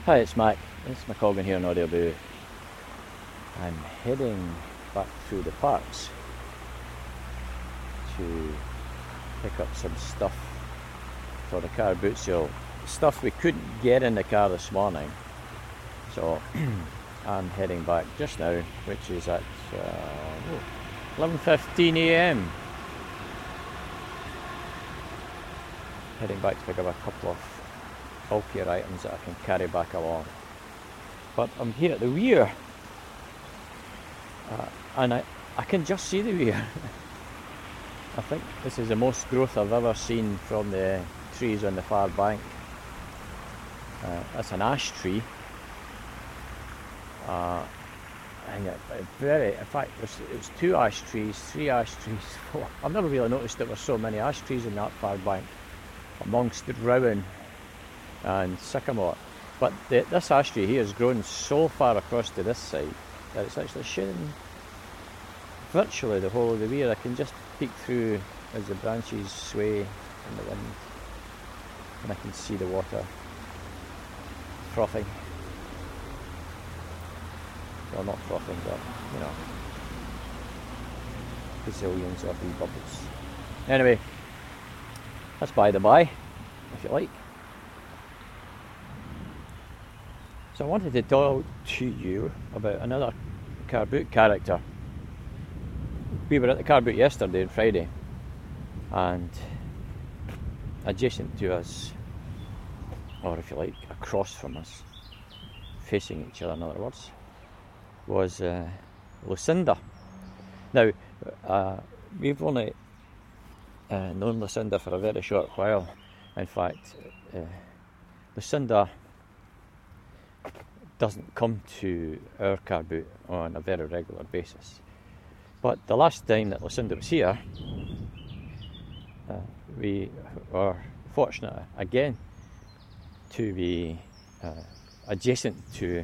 Hi, it's Mac. It's McColgan here in Audioboo. I'm heading back through the parks to pick up some stuff for the car boot sale. Stuff we couldn't get in the car this morning. So I'm heading back just now, which is at 11:15 a.m. Heading back to pick up a couple of bulkier items that I can carry back along. But I'm here at the weir, and I can just see the weir. I think this is the most growth I've ever seen from the trees on the far bank. That's an ash tree. In fact, it was 2 ash trees, 3 ash trees, 4. I've never really noticed there were so many ash trees in that far bank, amongst the rowan and sycamore. But this ash tree here has grown so far across to this side that it's actually shading virtually the whole of the weir. I can just peek through as the branches sway in the wind, and I can see the water frothing. Well, not frothing, but gazillions of wee bubbles. Anyway, that's by the by, if you like. So I wanted to talk to you about another car boot character. We were at the car boot yesterday and Friday, and adjacent to us, or if you like, across from us, facing each other in other words, was Lucinda. Now, we've only known Lucinda for a very short while. In fact, Lucinda doesn't come to our car boot on a very regular basis. But the last time that Lucinda was here, we were fortunate again to be adjacent to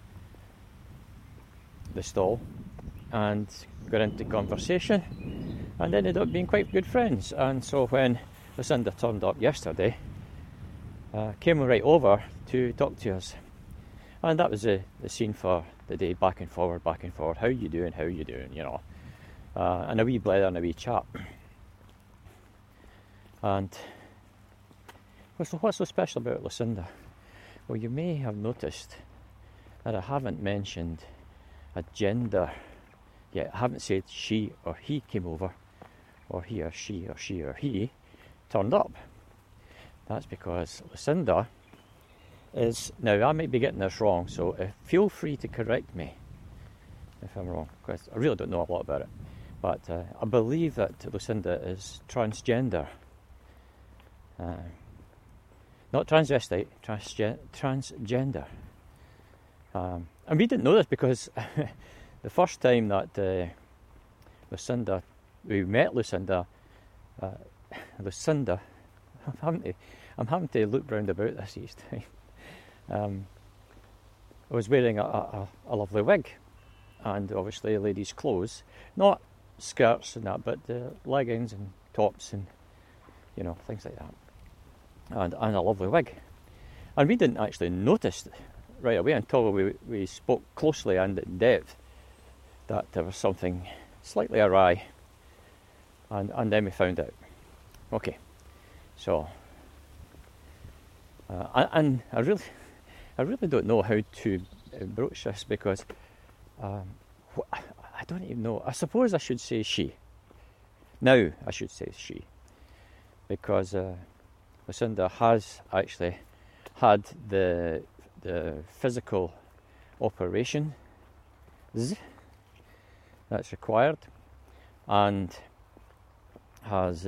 the stall and got into conversation and ended up being quite good friends. And so when Lucinda turned up yesterday, came right over to talk to us. And that was the scene for the day, back and forward. How you doing, and a wee blather and a wee chat. And what's so special about Lucinda? Well, you may have noticed that I haven't mentioned a gender yet. I haven't said she or he came over, or he or she or he turned up. That's because Lucinda is, now I might be getting this wrong, so feel free to correct me if I'm wrong, because I really don't know a lot about it. But I believe that Lucinda is transgender. Not transvestite, transgender. And we didn't know this because the first time that we met Lucinda, I'm having to look round about this each time. I was wearing a lovely wig, and obviously ladies' clothes, not skirts and that, but leggings and tops and things like that, and a lovely wig. And we didn't actually notice right away until we spoke closely and in depth that there was something slightly awry, and then we found out. Okay, so and I really don't know how to broach this, because I don't even know. I suppose I should say she. Now I should say she, because Lucinda has actually had the physical operation that's required, and has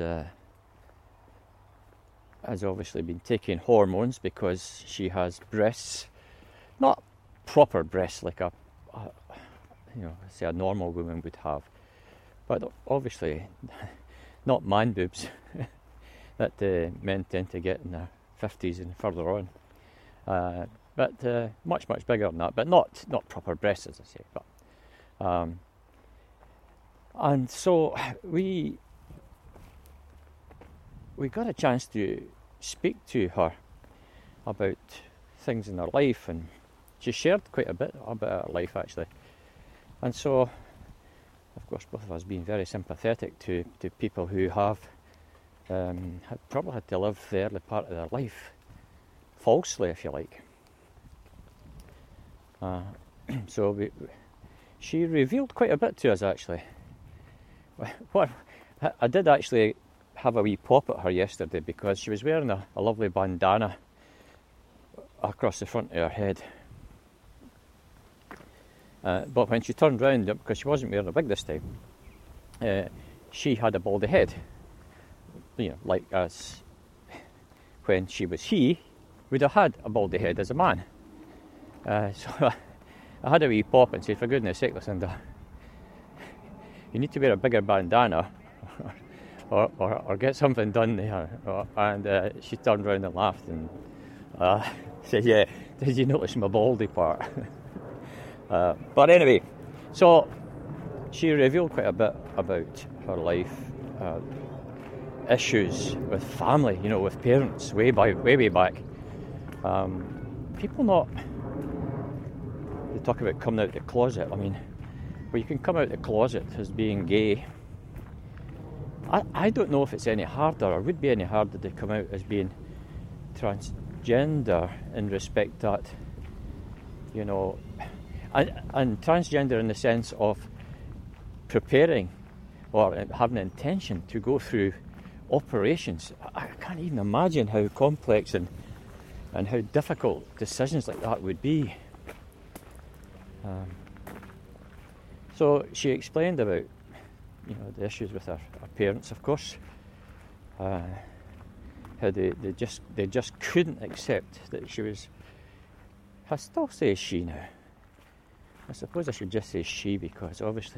obviously been taking hormones because she has breasts, not proper breasts like say a normal woman would have, but obviously not man boobs that men tend to get in their 50s and further on, but much bigger than that, but not proper breasts, as I say. But and so we got a chance to speak to her about things in her life, and she shared quite a bit about her life actually. And so, of course, both of us being very sympathetic to people who have probably had to live the early part of their life falsely, if you like. So she revealed quite a bit to us actually. What I did actually have a wee pop at her yesterday because she was wearing a lovely bandana across the front of her head. But when she turned round, because she wasn't wearing a wig this time, she had a baldy head. You know, like as when she was would have had a baldy head as a man. So I had a wee pop and said, for goodness sake, Lucinda, you need to wear a bigger bandana or get something done there. And she turned around and laughed and said, yeah, did you notice my baldy part? But anyway, so she revealed quite a bit about her life, issues with family, you know, with parents, way back. People they talk about coming out of the closet. I mean, well, you can come out of the closet as being gay. I don't know if it's any harder, or would be any harder to come out as being transgender in respect that, you know, and transgender in the sense of preparing or having an intention to go through operations. I can't even imagine how complex and how difficult decisions like that would be. So she explained about, you know, the issues with her parents, of course. How they just couldn't accept that she was. I still say she now. I suppose I should just say she, because obviously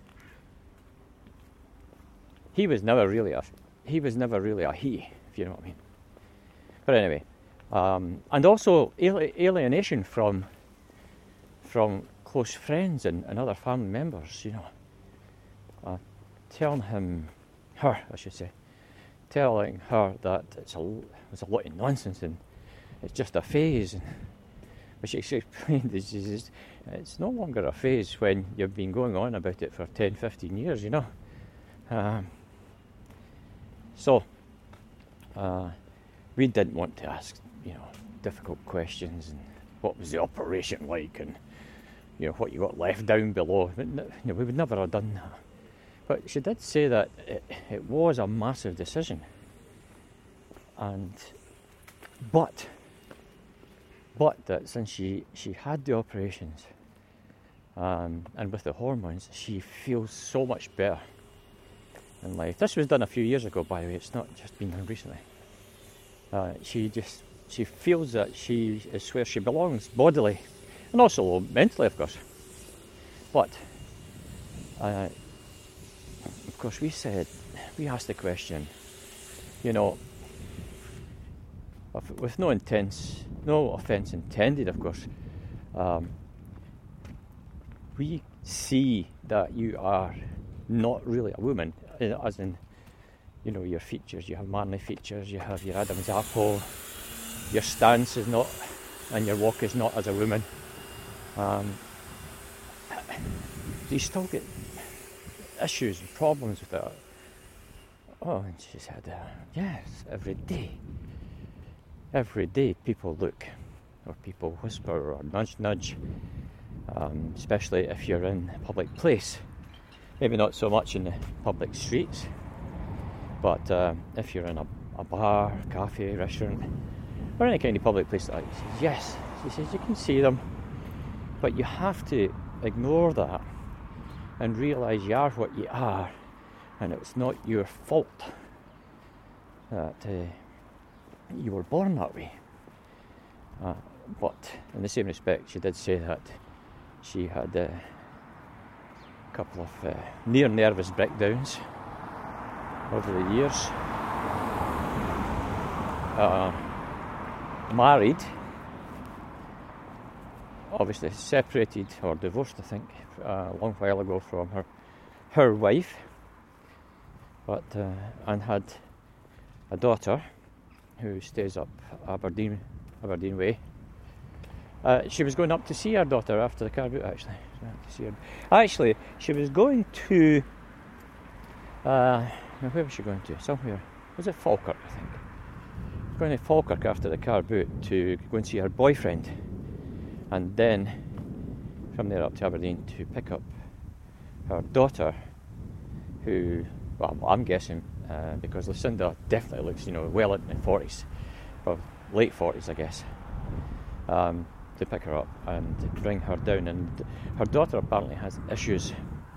he was never really a he, if you know what I mean. But anyway, and also alienation from close friends and other family members, you know. Telling her that it's a lot of nonsense and it's just a phase. But she explained that it's no longer a phase when you've been going on about it for 10, 15 years, you know. So we didn't want to ask, you know, difficult questions and what was the operation like and, you know, what you got left down below. But, you know, we would never have done that. But she did say that it was a massive decision. But that since she had the operations and with the hormones, she feels so much better in life. This was done a few years ago, by the way. It's not just been done recently. She feels that she is where she belongs, bodily and also mentally, of course. But of course, we asked the question, you know, with no offence intended, of course. We see that you are not really a woman, as in, you know, your features. You have manly features. You have your Adam's apple. Your stance is not, and your walk is not as a woman. You still get issues and problems with that. Oh, and she said, yes, every day people look, or people whisper, or nudge, especially if you're in a public place. Maybe not so much in the public streets, but if you're in a bar, cafe, restaurant, or any kind of public place like that, she says, yes, she says, you can see them, but you have to ignore that and realise you are what you are, and it's not your fault that you were born that way. But in the same respect, she did say that she had a couple of near nervous breakdowns over the years. Married, obviously separated or divorced, I think, a long while ago from her wife, but and had a daughter who stays up Aberdeen Way, She was going up to see her daughter after the car boot, actually. Actually, she was going to... where was she going to? Somewhere. Was it Falkirk, I think? Going to Falkirk after the car boot to go and see her boyfriend. And then from there up to Aberdeen to pick up her daughter, who, well, I'm guessing, because Lucinda definitely looks, well into the 40s, or late 40s, I guess, to pick her up and bring her down. And her daughter apparently has issues,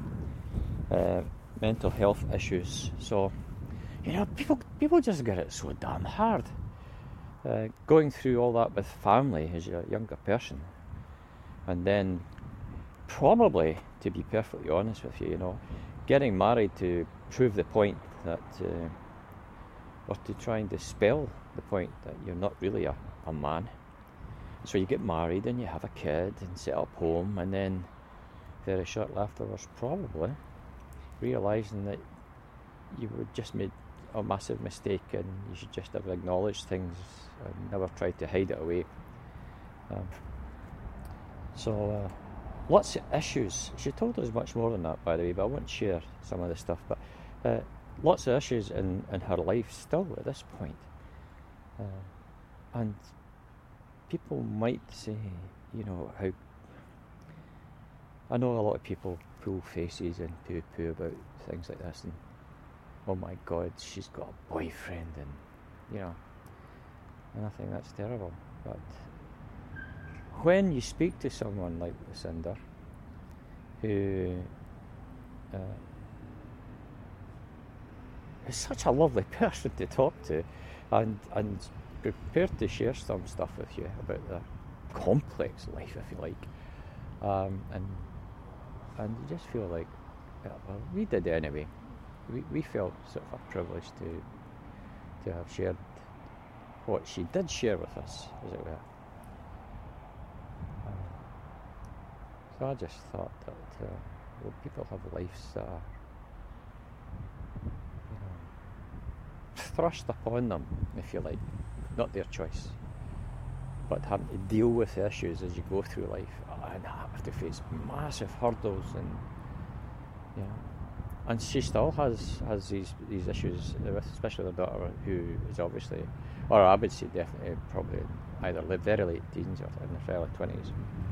mental health issues. So, people just get it so damn hard. Going through all that with family as a younger person, and then probably, to be perfectly honest with you, getting married to prove the point that, or to try and dispel the point that you're not really a man. So you get married and you have a kid and set up home, and then very shortly afterwards, probably realising that you were just made a massive mistake and you should just have acknowledged things and never tried to hide it away. So lots of issues. She told us much more than that, by the way, but I won't share some of the stuff. But lots of issues in her life still at this point. And people might say, how... I know a lot of people pull faces and poo-poo about things like this, and oh my God, she's got a boyfriend, and and I think that's terrible. But when you speak to someone like Lucinda, who is such a lovely person to talk to, and prepared to share some stuff with you about their complex life, if you like, and you just feel like, well, we did anyway. We felt sort of a privilege to have shared what she did share with us, as it were. So I just thought that people have lives that are thrust upon them, if you like, not their choice, but having to deal with the issues as you go through life, and have to face massive hurdles, and and she still has these issues, especially her daughter, who is obviously, or I would say definitely, probably either very late teens or in her early 20s,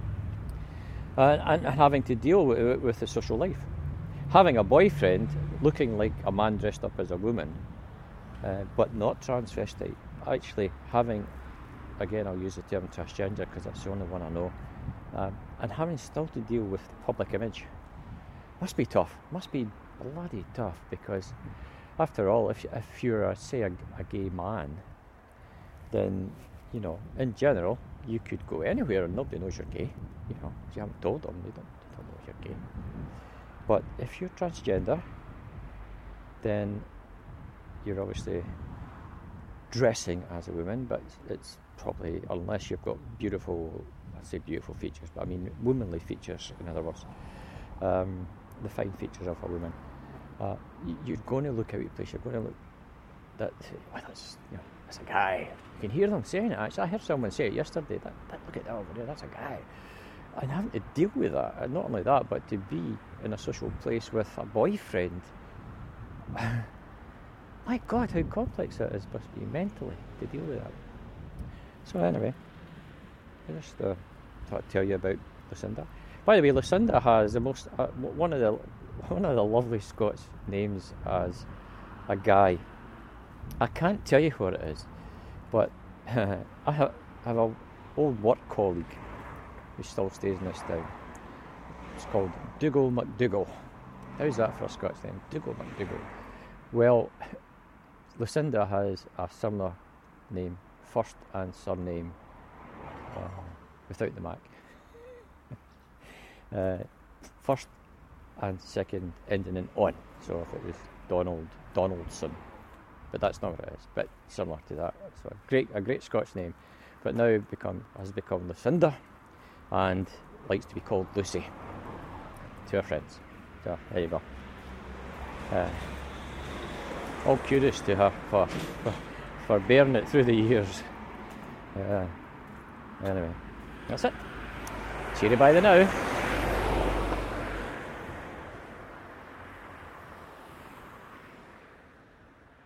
and having to deal with the social life, having a boyfriend looking like a man dressed up as a woman, but not transvestite, actually having, again I'll use the term transgender because that's the only one I know, and having still to deal with the public image. Must be tough, must be bloody tough, because after all, if you're say a gay man, then in general you could go anywhere and nobody knows you're gay. If you haven't told them, they don't know you're gay. But if you're transgender, then you're obviously dressing as a woman, but it's probably, unless you've got beautiful, I say beautiful features, but I mean womanly features, in other words, the fine features of a woman, you're going to look out of place. You're going to look that's a guy. You can hear them saying it. Actually, I heard someone say it yesterday. That look at that over there. That's a guy. And having to deal with that, and not only that, but to be in a social place with a boyfriend. My God, how complex that is, must be mentally to deal with that. So anyway, I just thought I'd tell you about Lucinda. By the way, Lucinda has the most one of the lovely Scots names as a guy. I can't tell you what it is, but I have an old work colleague who still stays in this town. It's called Dougal McDougall. How's that for a Scots name? Dougal McDougall. Well, Lucinda has a similar name, first and surname, without the Mac. First and second ending in on. So if it was Donaldson, but that's not what it is. But similar to that. So a great Scots name, but now has become Lucinda, and likes to be called Lucy to her friends. So there you go. All kudos to her for bearing it through the years. Anyway, That's it. Cheery bye the now.